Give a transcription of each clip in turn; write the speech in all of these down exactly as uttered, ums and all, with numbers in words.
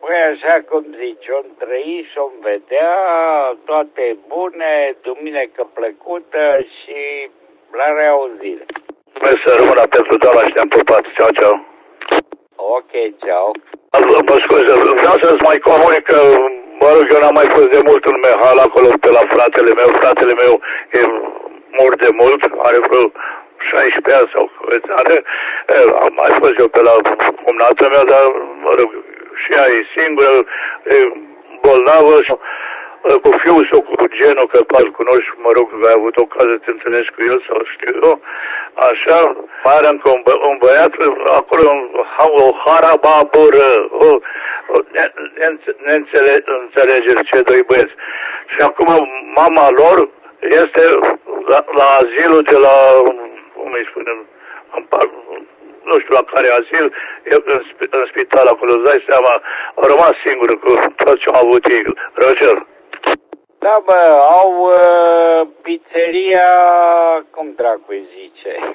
Păi așa cum zici, om trăi și om vedea, toate bune, duminică plăcută și la reauzire. Mulțumesc, să rămână pentru doamna și te-am pupat. Ceau, ceau. Ok, ceau. Mă scuze, vreau să-ți mai comunic că, mă rog, eu n-am mai fost de mult în Mehal, acolo pe la fratele meu. Fratele meu e mort de mult, are vreo șaisprezece ani sau câți ani. Am mai fost eu pe la cumnată mea, dar, mă rog, și ea e singură, e bolnavă și cu fiul sau cu genul, că îl cunoști, mă rog, ai avut ocazia să te întâlnești cu el sau știu eu, așa, mai are încă un, bă, un băiat, acolo un, o harababură, o, o neînțelegere, ce doi băieți. Și acum mama lor este la, la azilul de la, cum îi spunem, nu știu la care azil, e în, în spital acolo, îți dai seama, au rămas singură cu tot ce au avut ei. Roger. Da, bă, au uh, pizzeria, cum dracu îi zice,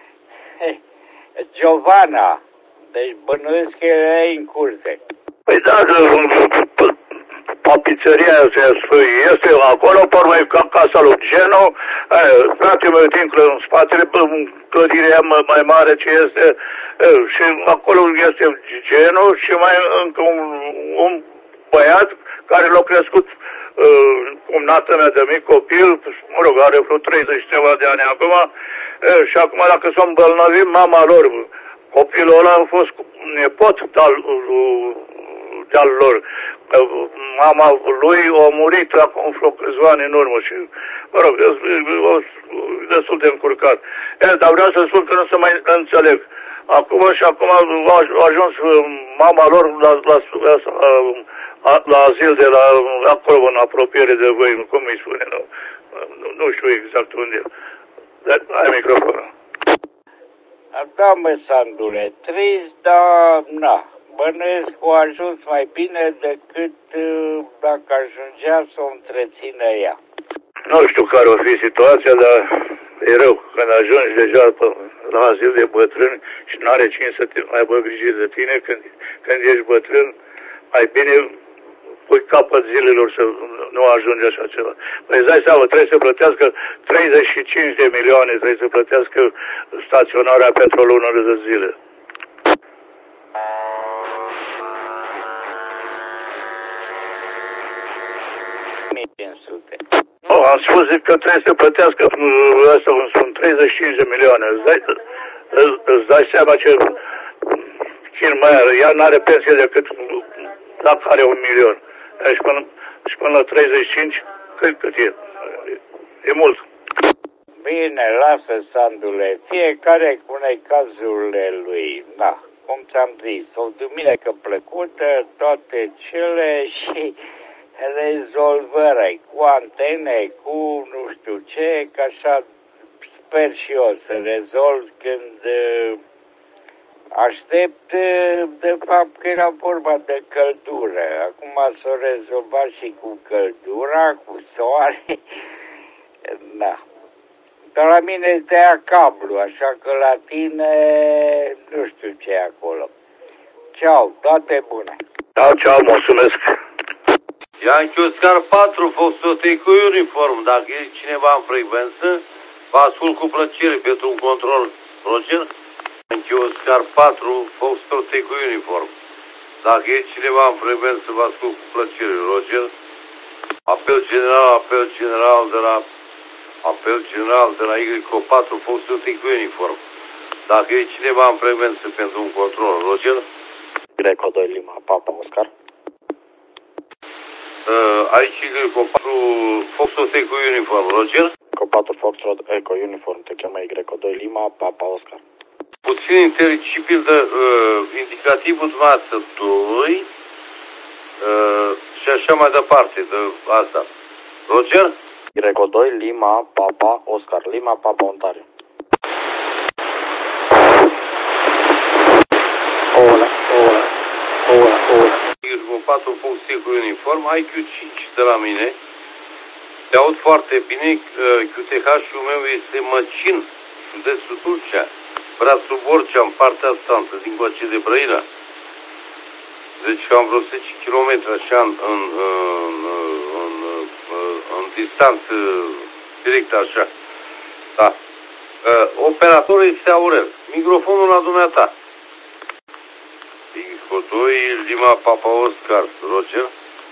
Giovanna, deci bănuiesc că e în curte. Păi da, pizzeria este acolo, pe urmă e casa lui Geno, frate meu dincolo în spatele, clădirea mai mare ce este, și acolo este Geno și mai încă un, un băiat care l-a crescut cumnată mea de mic copil, mă rog, are vreo treizeci de ani acum, și acum dacă s-o îmbolnăvit mama lor, copilul ăla a fost nepot de-al, de-al lor. Mama lui a murit acum vreo câțiva ani în urmă și, mă rog, e destul de încurcat. E, dar vreau să spun că nu se mai înțeleg. Acum și acum a ajuns mama lor la, la, la, la azil de la acolo, în apropiere de voi, cum îi spune, nu, nu, nu știu exact unde. Dar ai microfonul. Da, mă, Sandule, trist, dar, na, bănuiesc că a ajuns mai bine decât uh, dacă ajungea să o întrețină ea. Nu știu care o fi situația, dar e rău când ajungi deja pe, la azil de bătrâni și nu are cine să te mai aibă grijă de tine când, când ești bătrân, mai bine pui capăt zilelor să nu ajungi așa ceva. Păi îți dai seama, trebuie să plătească treizeci și cinci de milioane, trebuie să plătească staționarea pentru o lună de zile. Oh, am spus că trebuie să plătească asta, sunt treizeci și cinci de milioane. Îți dai, îți, îți dai seama ce cine mai are, ea n-are pensie decât dacă are un milion. Și până, și până la treizeci și cinci, cât, cât e? E mult. Bine, lasă, Sandule, fiecare cu cazurile lui. Da, cum ți-am zis, o duminică plăcută, toate cele și rezolvări cu antene, cu nu știu ce, că așa sper și eu să rezolv când aștept, de fapt, că era vorba de căldură. Acum s-o rezolvat și cu căldura, cu soare. Da. Dar la mine este aia cablu, așa că la tine nu știu ce e acolo. Ceau, toate bune. Ceau, ceau, mulțumesc. Yankee Oscar patru, Foxtrot cu uniform. Dacă e cineva în frecvență, vă ascult cu plăcere pentru un control. Roger? Yankee Oscar patru, Foxtrot cu uniform. Dacă e cineva în frecvență, vă ascult cu plăcere. Roger? Apel general, apel general de la apel general de la Y patru, Foxtrot cu uniform. Dacă e cineva în frecvență pentru un control. Roger? Y doi Lima, Papa Oscar. Uh, aici Y patru, Foxtrot cu uniform. Roger? Y patru, Foxtrot Eco uniform, te cheamă Y doi Lima, Papa Oscar. Puțin inteligibil de uh, indicativul dumneavoastră doi uh, și așa mai departe de asta. Roger? Y doi Lima, Papa Oscar, Lima, Papa Ontario. Hola, hola, hola, hola. Y patru, Foxtrot cu uniform, I Q cinci de la mine. Te aud foarte bine, Q T H-ul meu este Măcin, județul Tulcea, Brațul Borcea, în partea stanță, din Coace de Brăila. Deci cam vreo zece kilometri așa în, în, în, în, în, în distanță direct așa. Da. Operatorul este Aurel. Microfonul la dumneata. Eco doi, Lima Papa Oscar, Roger.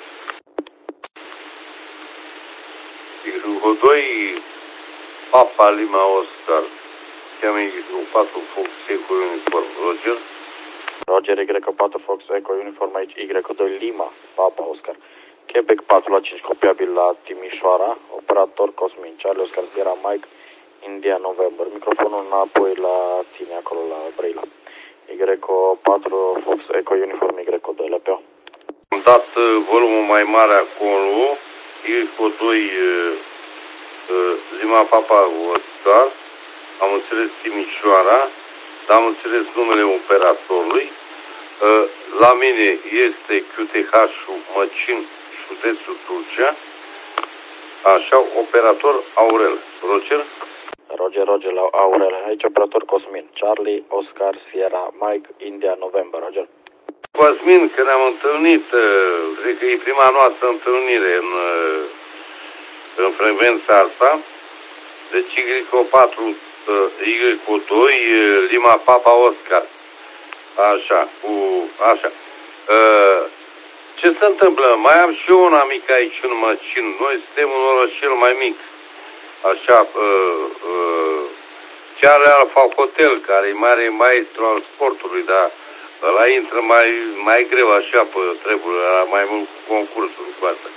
Eco doi, Papa Lima Oscar. Cheamă Eco patru Fox Eco Uniform, Roger. Roger, Y patru Fox Eco Uniform aici, Y doi Lima Papa Oscar. Quebec patru la cinci, copiabil la Timișoara. Operator Cosmin, Charlie Oscar Sierra Mike, India November. Microfonul înapoi la tine, acolo la Brăila. Y patru Fox Eco Uniform Y doi L P O. Am dat volumul mai mare acolo. Y doi Lima Papa Oscar. Am înțeles Timișoara. Am înțeles numele operatorului. La mine este Q T H-ul Măcin, județul Tulcea. Așa, operator Aurel. Roger? Roger, Roger, la Aurel. Aici operator Cosmin. Charlie, Oscar, Sierra, Mike, India, November. Roger. Cosmin, că ne-am întâlnit, cred că e prima noastră întâlnire în, în frecvența asta. Deci Y patru, Y doi, Lima Papa Oscar. Așa, cu, așa. Ce se întâmplă? Mai am și eu un amic aici în Măcin. Noi suntem un orășel mai mic. Așa, uh, uh, chiar Alfa Hotel, care e mare maestru al sportului, dar ăla intră mai, mai greu așa pe treburile, mai mult concursuri cu asta.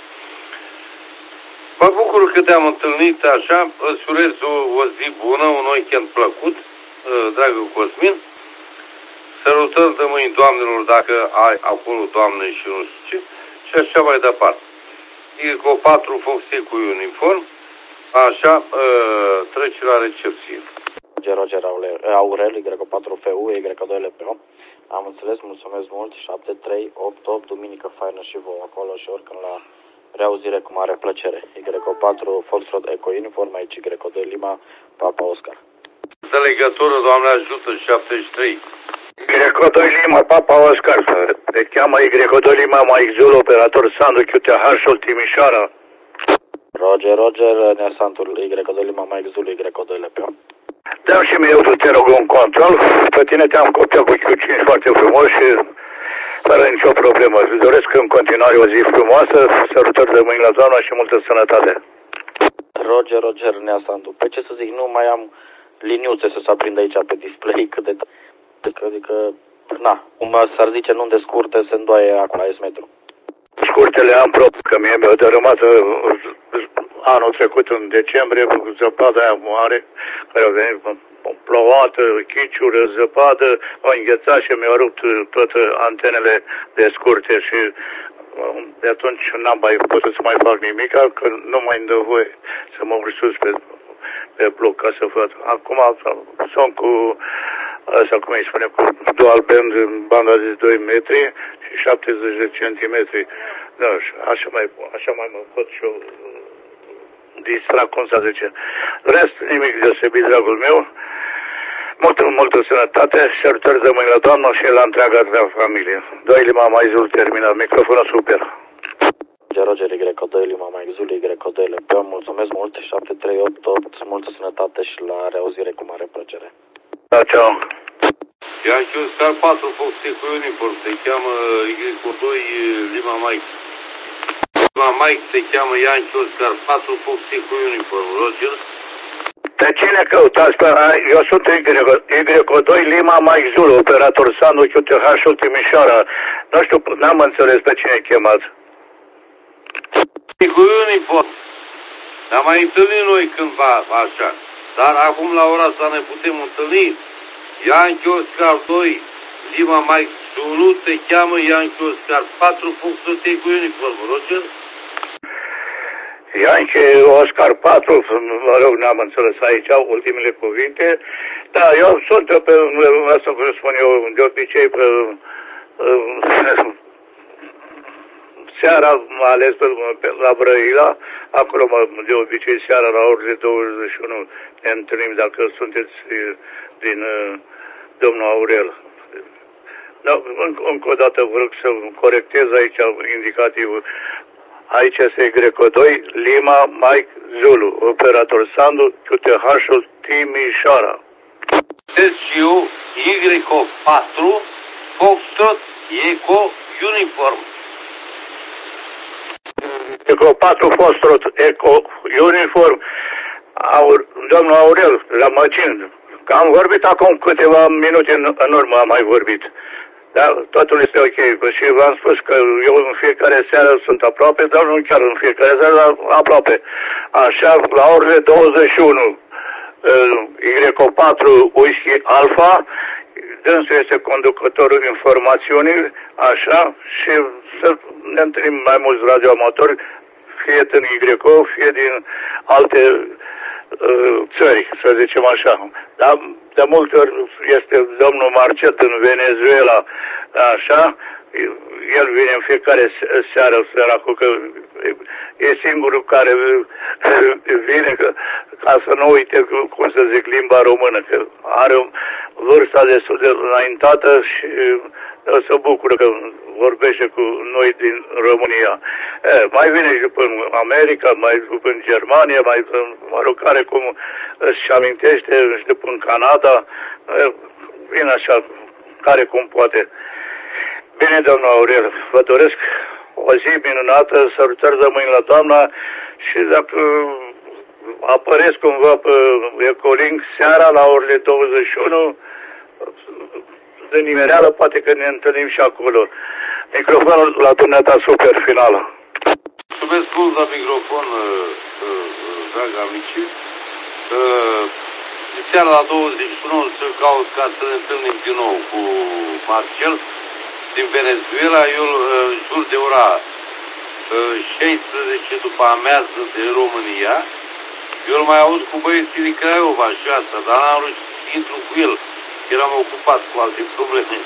Mă bucur că te-am întâlnit așa, îți urez o, o zi bună, un weekend plăcut, uh, dragă Cosmin. Sărutări de mâini doamnelor dacă ai acolo doamne și nu știu ce, și așa mai departe. E cu patru Foxe cu uniform. Așa, uh, trece la recepție. Roger, Roger, Aurel, Y patru F U, Y doi L P O. Am înțeles, mulțumesc mult. șapte trei opt opt, duminică faină și vouă acolo și oricând la reauzire cu mare plăcere. Y patru Foxtrot Eco Uniform, aici Y doi Lima Papa Oscar. De legătură, Doamne ajută, șaptezeci și trei. Y doi Lima Papa Oscar. Te cheamă Y doi Lima Mike Zulu, operator Sandu Q T H-ul Timișoara. Roger, Roger, Neasantul Y doi Lima Mike Zulu, Y doi L P O. Dăm și mie, te rog, un control. Pe tine te-am copiat cu Q cinci foarte frumos și fără nicio problemă. Îți doresc în continuare o zi frumoasă, sărutări de mâini la doamna și multă sănătate. Roger, Roger, Neasantul. Pe ce să zic, nu mai am liniuțe să se aprindă aici pe display, cât de... Adică, na, cum s-ar zice, nu de scurte, se îndoaie acolo la S-metru. Scurtele am propriu, că mie mi-a dărâmat anul trecut în decembrie cu zăpada aia mare, care a venit plouată, chiciură, zăpadă, a înghețat și mi-a rupt toate antenele de scurte și de atunci n-am mai putut să mai fac nimic, că nu mai îmi dă voie să mă urc sus pe, pe bloc ca să văd. Acum sunt cu, asta cum îi spune, cu dual band în banda de doi metri și șaptezeci de centimetri. Da, așa mai, așa mai mă pot și eu distra, cum să zice. Rest, nimic deosebit, dragul meu. Multă, multă sănătate, sărutări de mâini la doamnă și la întreaga ta familie. doi Lima mai Zul terminat, microfonul super. Roger, Y doi Lima mai Zul, Y doi L P O, mulțumesc mult, șapte trei opt opt, multă sănătate și la reauzire cu mare plăcere. Da, ceau. Yankee Oscar patru Foxe cu uniform, se cheamă Y doi Lima Mike. Lima Mike se cheamă Yankee Oscar patru Foxe cu uniform, Roger. Pe cine căutați? Eu sunt Y doi Lima Mike Zulu, operator Sandu Q T H-ul Timișoara. Nu știu, n-am înțeles pe cine chemați. Cu uniform. Ne-am mai întâlnit noi cândva așa. Dar acum la ora asta ne putem întâlni. Yankee Oscar doi Lima Mike Zulu te cheamă Yankee Oscar patru Foxe cu uniform, Roger. Yankee Oscar patru, mă rog, n-am înțeles aici ultimele cuvinte. Da, eu sunt pe, asta cum spun eu, de obicei pe uh, seara, mai ales pe, pe, la Brăila, acolo de obicei seara la orele douăzeci și unu ne întâlnim dacă sunteți din uh, domnul Aurel. Da, încă, încă o dată vreau să corectez aici indicativul. Aici este Greco doi, Lima, Mike, Zulu, operator Sandu, Q T H-ul Timișoara. Tesiu, Y patru, Foxtrot, Eco, Uniform. Eco patru, Foxtrot, Eco, Uniform. Aur, domnul Aurel, la Măcin, am vorbit acum câteva minute în, în urmă, am mai vorbit. Da, totul este ok. Și v-am spus că eu în fiecare seară sunt aproape, dar nu chiar în fiecare seară, dar aproape. Așa, la orele douăzeci și unu, Y patru Whisky Alpha, dânsul este conducătorul informațiunii, așa, și să ne întâlnim mai mulți radioamatori, fie din Y, fie din alte uh, țări, să zicem așa. Dar de multe ori este domnul Marcet în Venezuela, așa, el vine în fiecare seară, săracul, că e singurul care vine ca, ca să nu uite, cum să zic, limba română, că are vârsta destul de înaintată și se bucură că vorbește cu noi din România. E, mai vine și în America, mai în Germania, mai mă rog, care cum își amintește, și după în Canada, e, vine așa, care cum poate. Bine, domnul Aurel, vă doresc o zi minunată, sărutări de mâini la doamna și dacă apăreți cumva pe Ecolink seara la orele douăzeci și unu, de nimereală, poate că ne întâlnim și acolo. Microfonul la dumneata super finală. Mulțumesc mult la microfon, dragă amici. Seara la douăzeci și unu să caut ca să ne întâlnim din nou cu Marcel din Venezuela. Eu îl jur de ora șaisprezece după amiază de România. Eu îl mai aud cu băieții din Craiova și asta, dar n-am reușit să intru cu el. Eram ocupat cu alte probleme.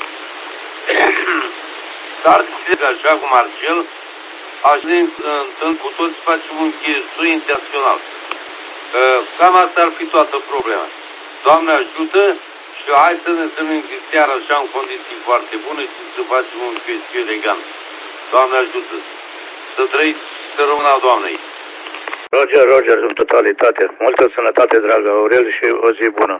Dar, așa cu Marcel, aș ne întâln cu toți, facem un chestiu internațional. Cam asta ar fi toată problema. Doamne ajută și hai să ne întâlnim seara așa în condiții foarte bune și să facem un chestiu elegant. Doamne ajută. Să trăiți, să rămână Doamnei. Roger, Roger, în totalitate. Multă sănătate, dragă Aurel, și o zi bună.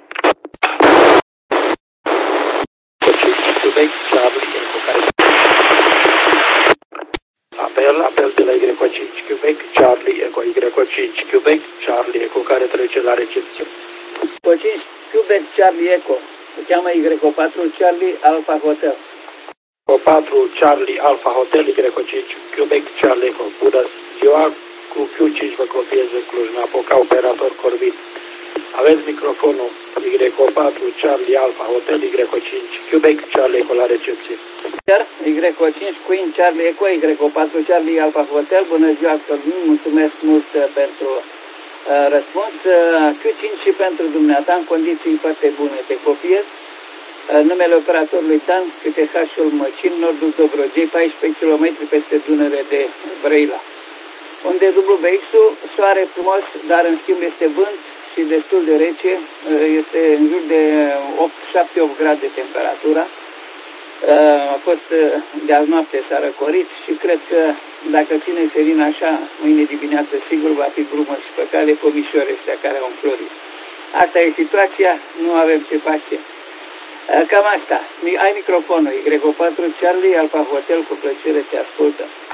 Apel, apel de la Y cinci Quebec, Charlie Eco, Y cinci Quebec, Charlie Eco, care trece la recepție. Y cinci Quebec, Charlie Eco, se cheamă Y patru, Charlie Alpha Hotel. Y patru, Charlie Alpha Hotel, Y cinci Quebec, Charlie Eco. Bună ziua, cu Q cinci vă copiez în Cluj-Napoca, operator Corvin. Aveți microfonul Y patru, Charlie Alpha Hotel, Y cinci Quebec, Charlie Eco la recepție. Y cinci Queen, Charlie Eco, Y patru, Charlie Alpha Hotel. Bună ziua, Corvin, mulțumesc mult pentru uh, răspuns. Uh, Q cinci și pentru dumneata, în condiții foarte bune te copiez. Uh, numele operatorului Dan, Q T H-ul Măcin, nordul Dobrogei, paisprezece kilometri peste Dunăre de Brăila. Unde W X-ul, soare frumos, dar în schimb este vânt și destul de rece, este în jur de șapte opt grade temperatura. A fost de azi noapte s-a răcorit și cred că dacă ține serin așa, mâine dimineață sigur va fi brumă și pe cale pomișoare ăștia care au înflorit. Asta e situația, nu avem ce face. Cam asta. Ai microfonul Y patru Charlie Alpha Hotel, cu plăcere te ascultă.